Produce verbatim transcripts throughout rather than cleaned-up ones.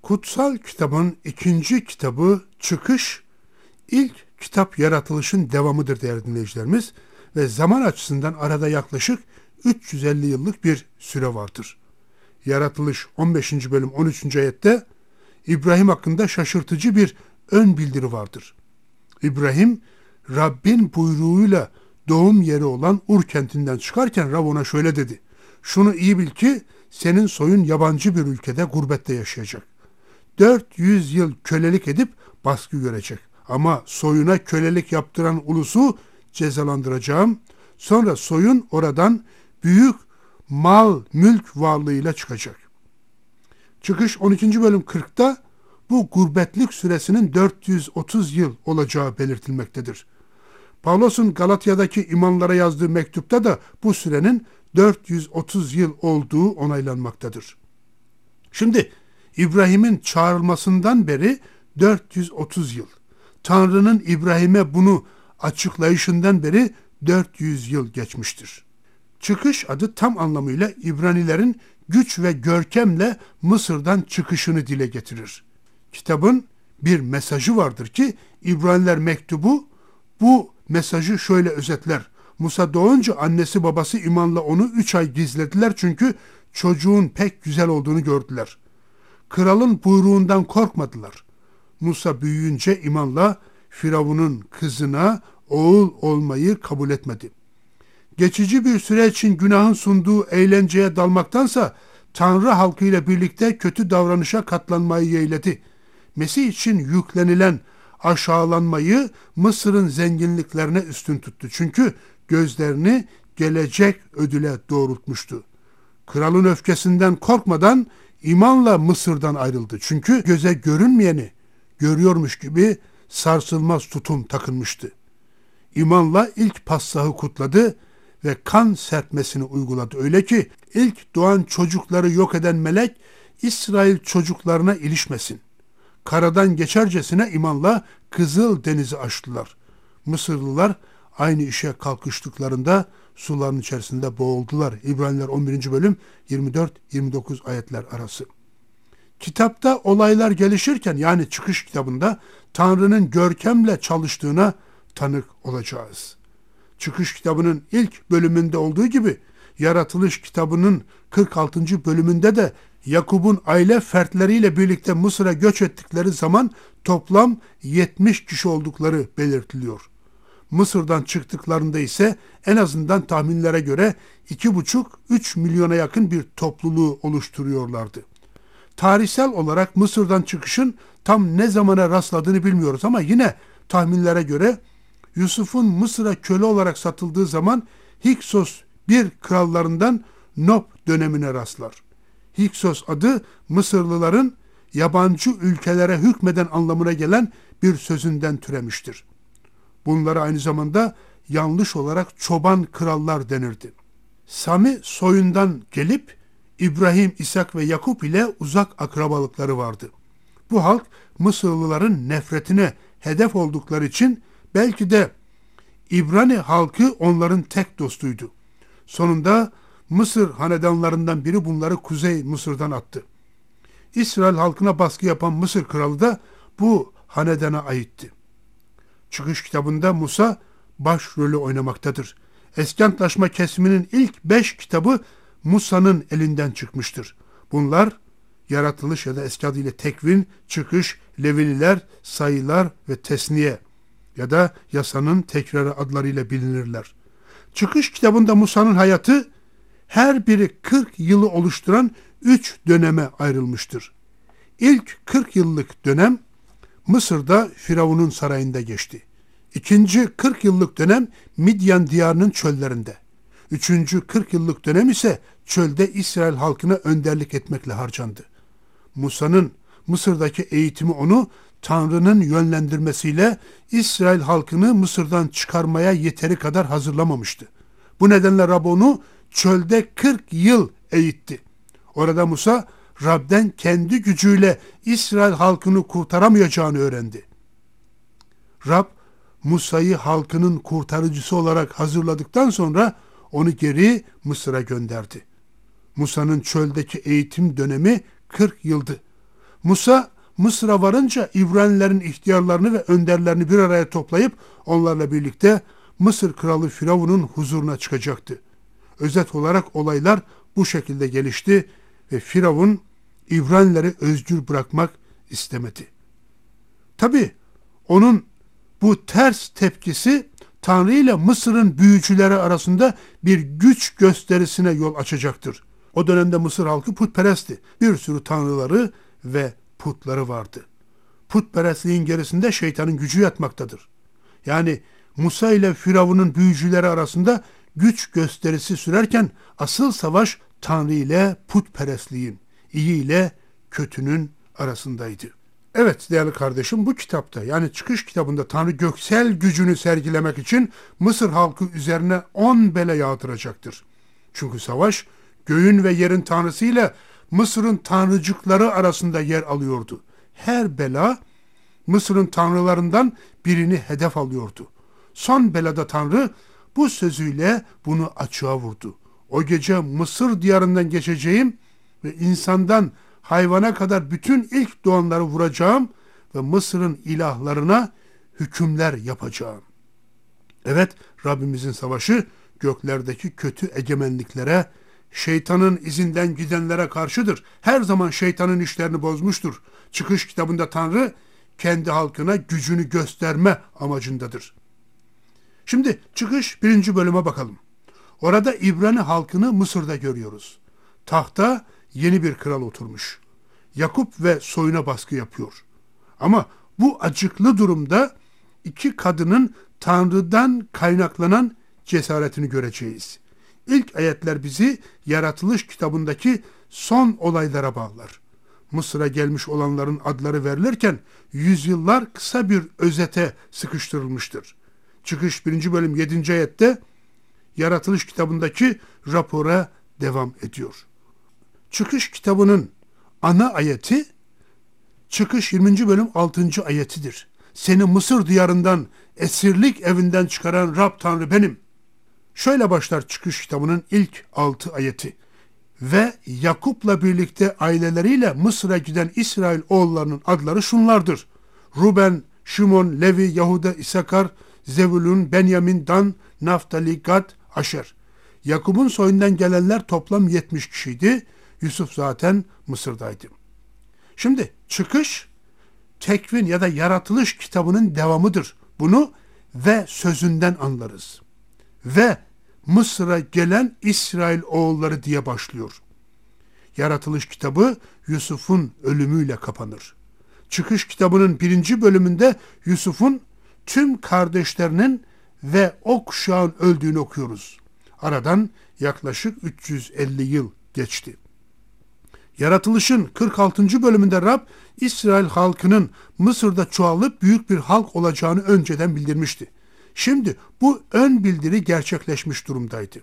Kutsal kitabın ikinci kitabı Çıkış, ilk kitap yaratılışın devamıdır değerli dinleyicilerimiz ve zaman açısından arada yaklaşık üç yüz elli yıllık bir süre vardır. Yaratılış on beşinci bölüm on üçüncü ayette İbrahim hakkında şaşırtıcı bir ön bildiri vardır. İbrahim, Rabbin buyruğuyla doğum yeri olan Ur kentinden çıkarken Rab ona şöyle dedi: "Şunu iyi bil ki senin soyun yabancı bir ülkede gurbette yaşayacak. dört yüz yıl kölelik edip baskı görecek. Ama soyuna kölelik yaptıran ulusu cezalandıracağım. Sonra soyun oradan büyük mal, mülk varlığıyla çıkacak." Çıkış on ikinci bölüm kırkta bu gurbetlik süresinin dört yüz otuz yıl olacağı belirtilmektedir. Pavlos'un Galatya'daki imanlara yazdığı mektupta da bu sürenin dört yüz otuz yıl olduğu onaylanmaktadır. Şimdi İbrahim'in çağrılmasından beri dört yüz otuz yıl. Tanrı'nın İbrahim'e bunu açıklayışından beri dört yüz yıl geçmiştir. Çıkış adı tam anlamıyla İbranilerin güç ve görkemle Mısır'dan çıkışını dile getirir. Kitabın bir mesajı vardır ki İbraniler mektubu bu mesajı şöyle özetler: Musa doğunca annesi babası imanla onu üç ay gizlediler çünkü çocuğun pek güzel olduğunu gördüler. Kralın buyruğundan korkmadılar. Musa büyüyünce imanla Firavun'un kızına oğul olmayı kabul etmedi. Geçici bir süre için günahın sunduğu eğlenceye dalmaktansa Tanrı halkıyla birlikte kötü davranışa katlanmayı yeğledi. Mesih için yüklenilen aşağılanmayı Mısır'ın zenginliklerine üstün tuttu. Çünkü gözlerini gelecek ödüle doğrultmuştu. Kralın öfkesinden korkmadan imanla Mısır'dan ayrıldı. Çünkü göze görünmeyeni görüyormuş gibi sarsılmaz tutum takınmıştı. İmanla ilk Passah'ı kutladı ve kan serpmesini uyguladı. Öyle ki ilk doğan çocukları yok eden melek İsrail çocuklarına ilişmesin. Karadan geçercesine imanla Kızıl Deniz'i aştılar. Mısırlılar aynı işe kalkıştıklarında suların içerisinde boğuldular. İbraniler on birinci bölüm yirmi dört yirmi dokuz ayetler arası. Kitapta olaylar gelişirken, yani Çıkış kitabında Tanrı'nın görkemle çalıştığına tanık olacağız. Çıkış kitabının ilk bölümünde olduğu gibi Yaratılış kitabının kırk altıncı bölümünde de Yakup'un aile fertleriyle birlikte Mısır'a göç ettikleri zaman toplam yetmiş kişi oldukları belirtiliyor. Mısır'dan çıktıklarında ise en azından tahminlere göre iki buçuk üç milyona yakın bir topluluğu oluşturuyorlardı. Tarihsel olarak Mısır'dan çıkışın tam ne zamana rastladığını bilmiyoruz ama yine tahminlere göre Yusuf'un Mısır'a köle olarak satıldığı zaman Hiksos bir krallarından Nob dönemine rastlar. Hiksos adı Mısırlıların yabancı ülkelere hükmeden anlamına gelen bir sözünden türemiştir. Bunlara aynı zamanda yanlış olarak çoban krallar denirdi. Sami soyundan gelip İbrahim, İshak ve Yakup ile uzak akrabalıkları vardı. Bu halk Mısırlıların nefretine hedef oldukları için belki de İbrani halkı onların tek dostuydu. Sonunda Mısır hanedanlarından biri bunları Kuzey Mısır'dan attı. İsrail halkına baskı yapan Mısır kralı da bu hanedana aitti. Çıkış kitabında Musa başrolü oynamaktadır. Eski Antlaşma kesiminin ilk beş kitabı Musa'nın elinden çıkmıştır. Bunlar Yaratılış ya da eski adıyla Tekvin, Çıkış, Levililer, Sayılar ve Tesniye ya da Yasanın tekrarı adlarıyla bilinirler. Çıkış kitabında Musa'nın hayatı her biri kırk yılı oluşturan üç döneme ayrılmıştır. İlk kırk yıllık dönem Mısır'da Firavun'un sarayında geçti. İkinci kırk yıllık dönem Midyan diyarının çöllerinde. Üçüncü kırk yıllık dönem ise çölde İsrail halkına önderlik etmekle harcandı. Musa'nın Mısır'daki eğitimi onu Tanrı'nın yönlendirmesiyle İsrail halkını Mısır'dan çıkarmaya yeteri kadar hazırlamamıştı. Bu nedenle Rab onu çölde kırk yıl eğitti. Orada Musa Rab'den kendi gücüyle İsrail halkını kurtaramayacağını öğrendi. Rab Musa'yı halkının kurtarıcısı olarak hazırladıktan sonra onu geri Mısır'a gönderdi. Musa'nın çöldeki eğitim dönemi kırk yıldı. Musa Mısır'a varınca İbranilerin ihtiyarlarını ve önderlerini bir araya toplayıp onlarla birlikte Mısır kralı Firavun'un huzuruna çıkacaktı. Özet olarak olaylar bu şekilde gelişti ve Firavun İbranileri özgür bırakmak istemedi. Tabi onun bu ters tepkisi Tanrı ile Mısır'ın büyücüleri arasında bir güç gösterisine yol açacaktır. O dönemde Mısır halkı putperestti. Bir sürü tanrıları ve putları vardı. Putperestliğin gerisinde şeytanın gücü yatmaktadır. Yani Musa ile Firavun'un büyücüleri arasında güç gösterisi sürerken asıl savaş Tanrı ile putperestliğin, iyi ile kötünün arasındaydı. Evet değerli kardeşim, bu kitapta yani Çıkış kitabında Tanrı göksel gücünü sergilemek için Mısır halkı üzerine on bela yağdıracaktır. Çünkü savaş göğün ve yerin tanrısı ile Mısır'ın tanrıcıkları arasında yer alıyordu. Her bela Mısır'ın tanrılarından birini hedef alıyordu. Son belada Tanrı bu sözüyle bunu açığa vurdu. O gece Mısır diyarından geçeceğim ve insandan hayvana kadar bütün ilk doğanları vuracağım ve Mısır'ın ilahlarına hükümler yapacağım. Evet, Rabbimizin savaşı göklerdeki kötü egemenliklere, şeytanın izinden gidenlere karşıdır. Her zaman şeytanın işlerini bozmuştur. Çıkış kitabında Tanrı kendi halkına gücünü gösterme amacındadır. Şimdi Çıkış birinci bölüme bakalım. Orada İbrani halkını Mısır'da görüyoruz. Tahta yeni bir kral oturmuş. Yakup ve soyuna baskı yapıyor. Ama bu acıklı durumda iki kadının Tanrı'dan kaynaklanan cesaretini göreceğiz. İlk ayetler bizi Yaratılış kitabındaki son olaylara bağlar. Mısır'a gelmiş olanların adları verilirken yüzyıllar kısa bir özete sıkıştırılmıştır. Çıkış birinci bölüm yedinci ayette Yaratılış kitabındaki rapora devam ediyor. Çıkış kitabının ana ayeti Çıkış yirminci bölüm altıncı ayetidir. Seni Mısır diyarından, esirlik evinden çıkaran Rab Tanrı benim. Şöyle başlar Çıkış kitabının ilk altı ayeti. Ve Yakup'la birlikte aileleriyle Mısır'a giden İsrail oğullarının adları şunlardır. Ruben, Şimon, Levi, Yahuda, İsakar, Zebulun, Benyamin, Dan, Naftali, Gad, Aşer. Yakup'un soyundan gelenler toplam yetmiş kişiydi. Yusuf zaten Mısır'daydı. Şimdi Çıkış, Tekvin ya da Yaratılış kitabının devamıdır. Bunu ve sözünden anlarız. Ve Mısır'a gelen İsrail oğulları diye başlıyor. Yaratılış kitabı Yusuf'un ölümüyle kapanır. Çıkış kitabının birinci bölümünde Yusuf'un tüm kardeşlerinin ve o kuşağın öldüğünü okuyoruz. Aradan yaklaşık üç yüz elli yıl geçti. Yaratılışın kırk altıncı bölümünde Rab, İsrail halkının Mısır'da çoğalıp büyük bir halk olacağını önceden bildirmişti. Şimdi bu ön bildiri gerçekleşmiş durumdaydı.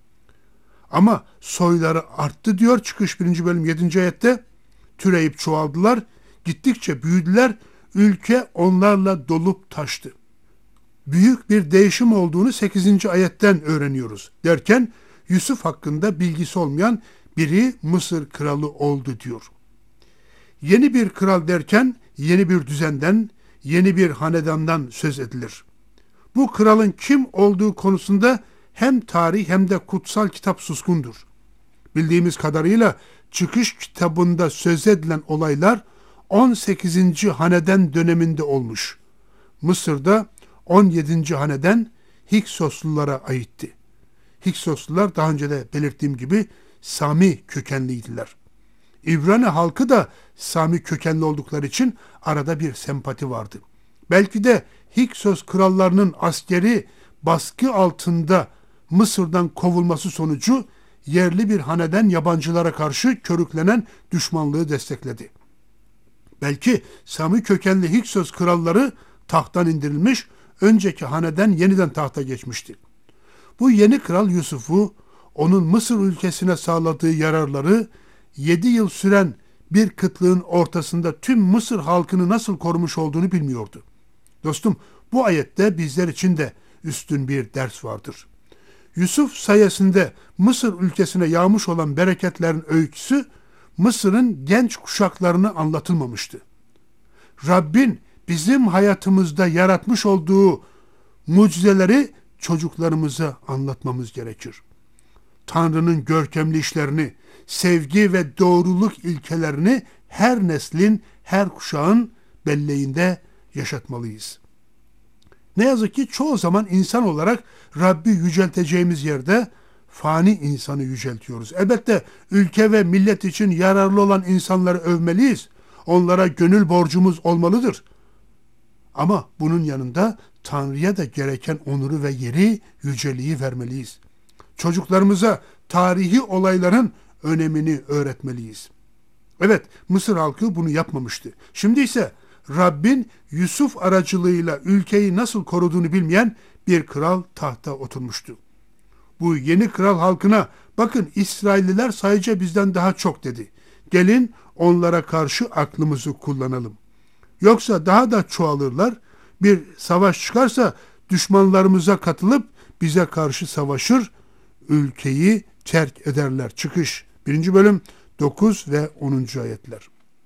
Ama soyları arttı diyor Çıkış birinci bölüm yedinci ayette. Türeyip çoğaldılar, gittikçe büyüdüler, ülke onlarla dolup taştı. Büyük bir değişim olduğunu sekizinci ayetten öğreniyoruz. Derken Yusuf hakkında bilgisi olmayan biri Mısır kralı oldu diyor. Yeni bir kral derken yeni bir düzenden, yeni bir hanedandan söz edilir. Bu kralın kim olduğu konusunda hem tarih hem de kutsal kitap suskundur. Bildiğimiz kadarıyla Çıkış kitabında söz edilen olaylar on sekizinci haneden döneminde olmuş. Mısır'da on yedinci haneden Hiksoslulara aitti. Hiksoslular daha önce de belirttiğim gibi Sami kökenliydiler. İbrani halkı da Sami kökenli oldukları için arada bir sempati vardı. Belki de Hiksos krallarının askeri baskı altında Mısır'dan kovulması sonucu yerli bir haneden yabancılara karşı körüklenen düşmanlığı destekledi. Belki Sami kökenli Hiksos kralları tahttan indirilmiş, önceki haneden yeniden tahta geçmişti. Bu yeni kral Yusuf'u, onun Mısır ülkesine sağladığı yararları, yedi yıl süren bir kıtlığın ortasında tüm Mısır halkını nasıl korumuş olduğunu bilmiyordu. Dostum, bu ayette bizler için de üstün bir ders vardır. Yusuf sayesinde Mısır ülkesine yağmış olan bereketlerin öyküsü Mısır'ın genç kuşaklarını anlatılmamıştı. Rabbin bizim hayatımızda yaratmış olduğu mucizeleri çocuklarımıza anlatmamız gerekir. Tanrı'nın görkemli işlerini, sevgi ve doğruluk ilkelerini her neslin, her kuşağın belleğinde yaşatmalıyız. Ne yazık ki çoğu zaman insan olarak Rabbi yücelteceğimiz yerde fani insanı yüceltiyoruz. Elbette ülke ve millet için yararlı olan insanları övmeliyiz. Onlara gönül borcumuz olmalıdır. Ama bunun yanında Tanrı'ya da gereken onuru ve yeri, yüceliği vermeliyiz. Çocuklarımıza tarihi olayların önemini öğretmeliyiz. Evet, Mısır halkı bunu yapmamıştı. Şimdi ise Rabbin Yusuf aracılığıyla ülkeyi nasıl koruduğunu bilmeyen bir kral tahta oturmuştu. Bu yeni kral halkına, bakın İsrailliler sayıca bizden daha çok dedi. Gelin onlara karşı aklımızı kullanalım. Yoksa daha da çoğalırlar. Bir savaş çıkarsa düşmanlarımıza katılıp bize karşı savaşır, ülkeyi terk ederler. Çıkış birinci bölüm dokuz ve onuncu ayetler.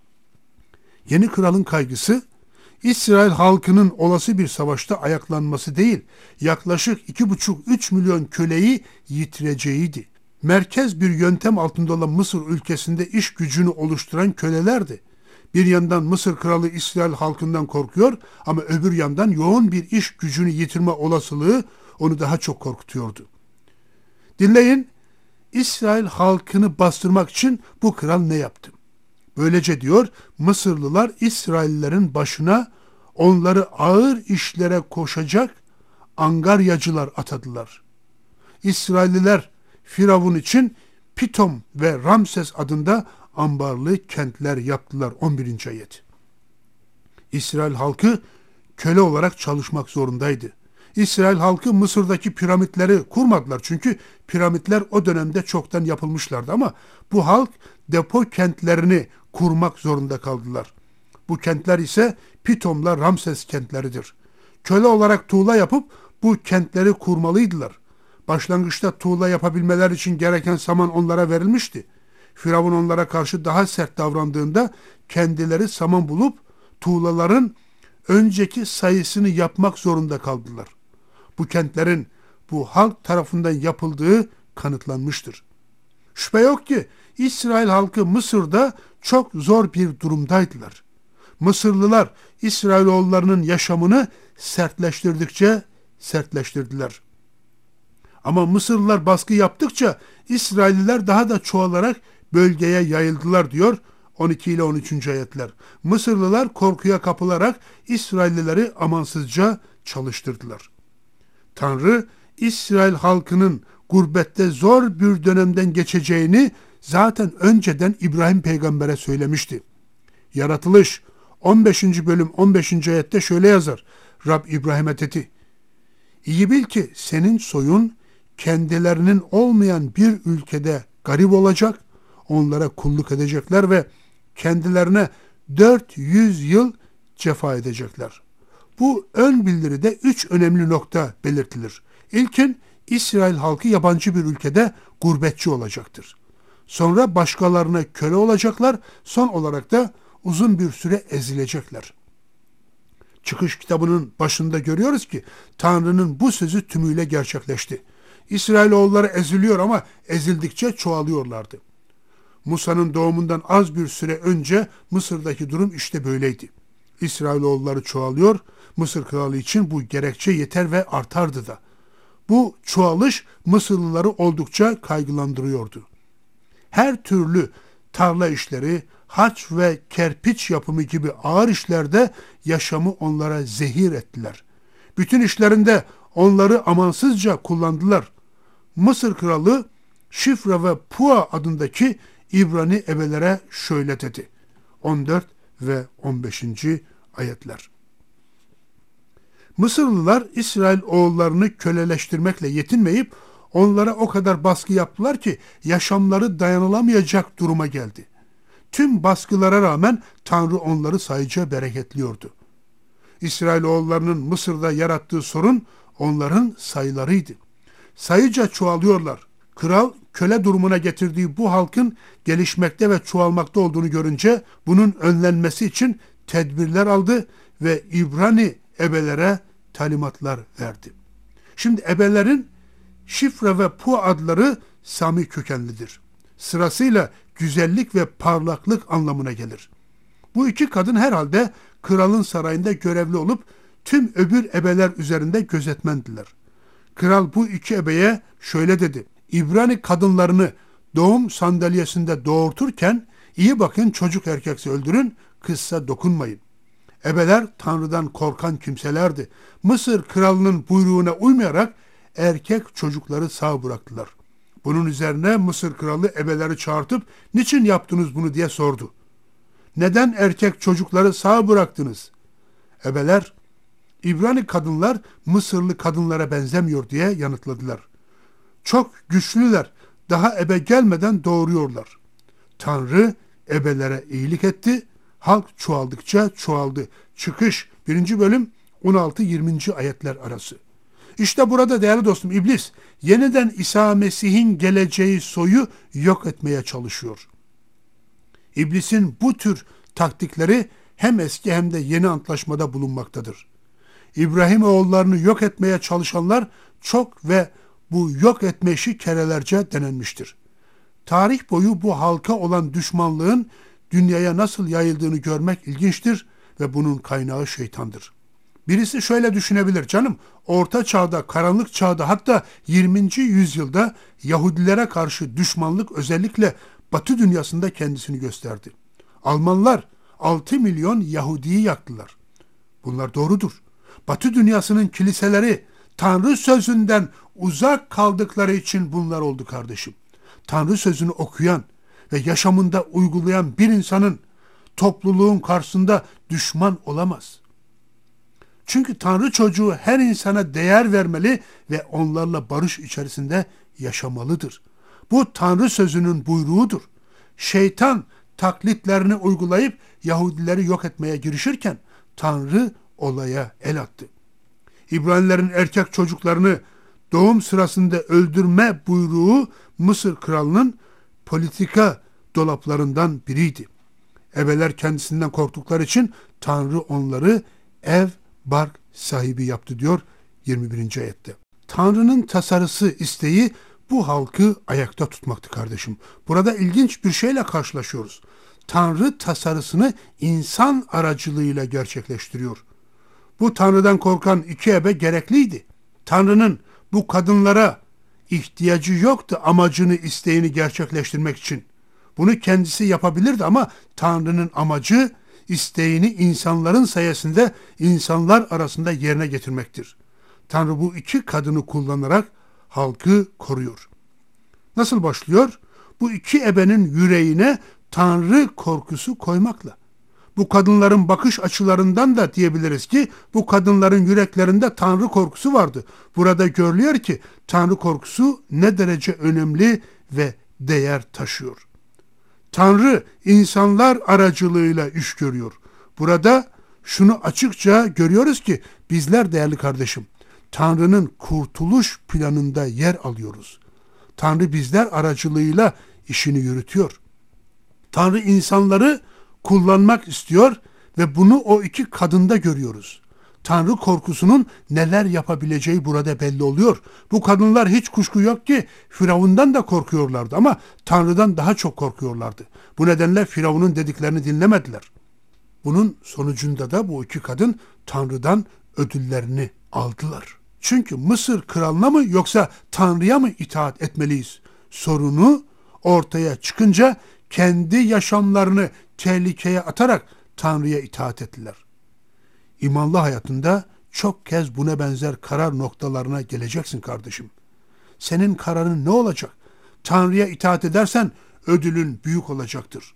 Yeni kralın kaygısı İsrail halkının olası bir savaşta ayaklanması değil, yaklaşık iki buçuk üç milyon köleyi yitireceğiydi. Merkez bir yöntem altında olan Mısır ülkesinde iş gücünü oluşturan kölelerdi. Bir yandan Mısır kralı İsrail halkından korkuyor ama öbür yandan yoğun bir iş gücünü yitirme olasılığı onu daha çok korkutuyordu. Dinleyin, İsrail halkını bastırmak için bu kral ne yaptı? Böylece diyor, Mısırlılar İsraillerin başına onları ağır işlere koşacak angaryacılar atadılar. İsrailliler Firavun için Pitom ve Ramses adında ambarlı kentler yaptılar. on birinci ayet. İsrail halkı köle olarak çalışmak zorundaydı. İsrail halkı Mısır'daki piramitleri kurmadılar. Çünkü piramitler o dönemde çoktan yapılmışlardı ama bu halk depo kentlerini kurmak zorunda kaldılar. Bu kentler ise Pitom'la Ramses kentleridir. Köle olarak tuğla yapıp bu kentleri kurmalıydılar. Başlangıçta tuğla yapabilmeler için gereken saman onlara verilmişti. Firavun onlara karşı daha sert davrandığında kendileri saman bulup tuğlaların önceki sayısını yapmak zorunda kaldılar. Bu kentlerin bu halk tarafından yapıldığı kanıtlanmıştır. Şüphe yok ki İsrail halkı Mısır'da çok zor bir durumdaydılar. Mısırlılar İsrailoğullarının yaşamını sertleştirdikçe sertleştirdiler. Ama Mısırlılar baskı yaptıkça İsrailliler daha da çoğalarak bölgeye yayıldılar diyor on iki ile on üçüncü ayetler. Mısırlılar korkuya kapılarak İsraillileri amansızca çalıştırdılar. Tanrı İsrail halkının gurbette zor bir dönemden geçeceğini zaten önceden İbrahim peygambere söylemişti. Yaratılış on beşinci bölüm on beşinci ayette şöyle yazar. Rab İbrahim'e dedi: İyi bil ki senin soyun kendilerinin olmayan bir ülkede garip olacak, onlara kulluk edecekler ve kendilerine dört yüz yıl cefa edecekler. Bu ön bildiride üç önemli nokta belirtilir. İlkin, İsrail halkı yabancı bir ülkede gurbetçi olacaktır. Sonra başkalarına köle olacaklar, son olarak da uzun bir süre ezilecekler. Çıkış kitabının başında görüyoruz ki Tanrı'nın bu sözü tümüyle gerçekleşti. İsrailoğulları eziliyor ama ezildikçe çoğalıyorlardı. Musa'nın doğumundan az bir süre önce Mısır'daki durum işte böyleydi. İsrailoğulları çoğalıyor, Mısır kralı için bu gerekçe yeter ve artardı da. Bu çoğalış Mısırlıları oldukça kaygılandırıyordu. Her türlü tarla işleri, haç ve kerpiç yapımı gibi ağır işlerde yaşamı onlara zehir ettiler. Bütün işlerinde onları amansızca kullandılar. Mısır kralı Şifra ve Pua adındaki İbrani ebelere şöyle dedi. on dört ve on beşinci ayetler. Mısırlılar İsrail oğullarını köleleştirmekle yetinmeyip onlara o kadar baskı yaptılar ki yaşamları dayanılamayacak duruma geldi. Tüm baskılara rağmen Tanrı onları sayıca bereketliyordu. İsrailoğullarının Mısır'da yarattığı sorun onların sayılarıydı. Sayıca çoğalıyorlar. Kral köle durumuna getirdiği bu halkın gelişmekte ve çoğalmakta olduğunu görünce bunun önlenmesi için tedbirler aldı ve İbrani ebelere talimatlar verdi. Şimdi ebelerin Şifra ve Pu adları Sami kökenlidir. Sırasıyla güzellik ve parlaklık anlamına gelir. Bu iki kadın herhalde kralın sarayında görevli olup tüm öbür ebeler üzerinde gözetmendiler. Kral bu iki ebeye şöyle dedi: İbrani kadınlarını doğum sandalyesinde doğurturken iyi bakın, çocuk erkekse öldürün, kızsa dokunmayın. Ebeler Tanrı'dan korkan kimselerdi. Mısır kralının buyruğuna uymayarak erkek çocukları sağ bıraktılar. Bunun üzerine Mısır kralı ebeleri çağırtıp niçin yaptınız bunu diye sordu. Neden erkek çocukları sağ bıraktınız? Ebeler, İbrani kadınlar Mısırlı kadınlara benzemiyor diye yanıtladılar. Çok güçlüler, daha ebe gelmeden doğuruyorlar. Tanrı ebelere iyilik etti, halk çoğaldıkça çoğaldı. Çıkış birinci bölüm on altı yirminci ayetler arası. İşte burada değerli dostum, iblis yeniden İsa Mesih'in geleceği soyu yok etmeye çalışıyor. İblisin bu tür taktikleri hem eski hem de yeni antlaşmada bulunmaktadır. İbrahim oğullarını yok etmeye çalışanlar çok ve bu yok etme işi kerelerce denenmiştir. Tarih boyu bu halka olan düşmanlığın dünyaya nasıl yayıldığını görmek ilginçtir ve bunun kaynağı şeytandır. Birisi şöyle düşünebilir: canım, Orta Çağ'da, karanlık çağda, hatta yirminci yüzyılda Yahudilere karşı düşmanlık özellikle Batı dünyasında kendisini gösterdi. Almanlar altı milyon Yahudi'yi yaktılar. Bunlar doğrudur. Batı dünyasının kiliseleri Tanrı sözünden uzak kaldıkları için bunlar oldu kardeşim. Tanrı sözünü okuyan ve yaşamında uygulayan bir insanın topluluğun karşısında düşman olamaz. Çünkü Tanrı çocuğu her insana değer vermeli ve onlarla barış içerisinde yaşamalıdır. Bu Tanrı sözünün buyruğudur. Şeytan taklitlerini uygulayıp Yahudileri yok etmeye girişirken Tanrı olaya el attı. İbranilerin erkek çocuklarını doğum sırasında öldürme buyruğu Mısır kralının politika dolaplarından biriydi. Ebeler kendisinden korktukları için Tanrı onları ev, bark sahibi yaptı diyor yirmi birinci ayette. Tanrı'nın tasarısı, isteği bu halkı ayakta tutmaktı kardeşim. Burada ilginç bir şeyle karşılaşıyoruz. Tanrı tasarısını insan aracılığıyla gerçekleştiriyor. Bu Tanrı'dan korkan iki ebe gerekliydi. Tanrı'nın bu kadınlara ihtiyacı yoktu amacını, isteğini gerçekleştirmek için. Bunu kendisi yapabilirdi ama Tanrı'nın amacı, isteğini insanların sayesinde insanlar arasında yerine getirmektir. Tanrı bu iki kadını kullanarak halkı koruyor. Nasıl başlıyor? Bu iki ebenin yüreğine Tanrı korkusu koymakla. Bu kadınların bakış açılarından da diyebiliriz ki bu kadınların yüreklerinde Tanrı korkusu vardı. Burada görülüyor ki Tanrı korkusu ne derece önemli ve değer taşıyor. Tanrı insanlar aracılığıyla iş görüyor. Burada şunu açıkça görüyoruz ki bizler değerli kardeşim, Tanrı'nın kurtuluş planında yer alıyoruz. Tanrı bizler aracılığıyla işini yürütüyor. Tanrı insanları kullanmak istiyor ve bunu o iki kadında görüyoruz. Tanrı korkusunun neler yapabileceği burada belli oluyor. Bu kadınlar hiç kuşku yok ki Firavun'dan da korkuyorlardı ama Tanrı'dan daha çok korkuyorlardı. Bu nedenle Firavun'un dediklerini dinlemediler. Bunun sonucunda da bu iki kadın Tanrı'dan ödüllerini aldılar. Çünkü Mısır kralına mı yoksa Tanrı'ya mı itaat etmeliyiz sorunu ortaya çıkınca kendi yaşamlarını tehlikeye atarak Tanrı'ya itaat ettiler. İmanlı hayatında çok kez buna benzer karar noktalarına geleceksin kardeşim. Senin kararın ne olacak? Tanrı'ya itaat edersen ödülün büyük olacaktır.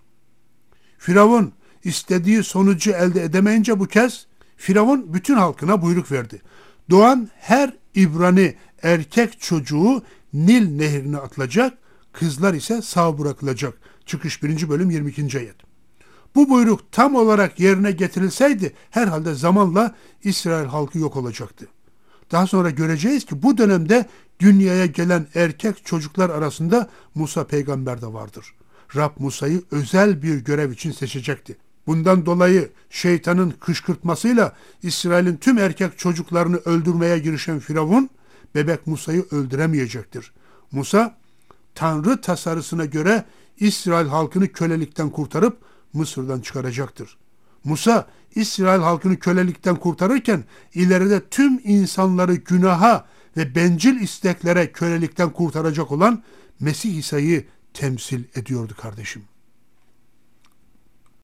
Firavun istediği sonucu elde edemeyince bu kez Firavun bütün halkına buyruk verdi. Doğan her İbrani erkek çocuğu Nil nehrine atılacak, kızlar ise sağ bırakılacak. Çıkış birinci bölüm yirmi ikinci ayet. Bu buyruk tam olarak yerine getirilseydi herhalde zamanla İsrail halkı yok olacaktı. Daha sonra göreceğiz ki bu dönemde dünyaya gelen erkek çocuklar arasında Musa peygamber de vardır. Rab Musa'yı özel bir görev için seçecekti. Bundan dolayı şeytanın kışkırtmasıyla İsrail'in tüm erkek çocuklarını öldürmeye girişen Firavun, bebek Musa'yı öldüremeyecektir. Musa, Tanrı tasarısına göre İsrail halkını kölelikten kurtarıp Mısır'dan çıkaracaktır. Musa, İsrail halkını kölelikten kurtarırken ileride tüm insanları günaha ve bencil isteklere kölelikten kurtaracak olan Mesih İsa'yı temsil ediyordu kardeşim.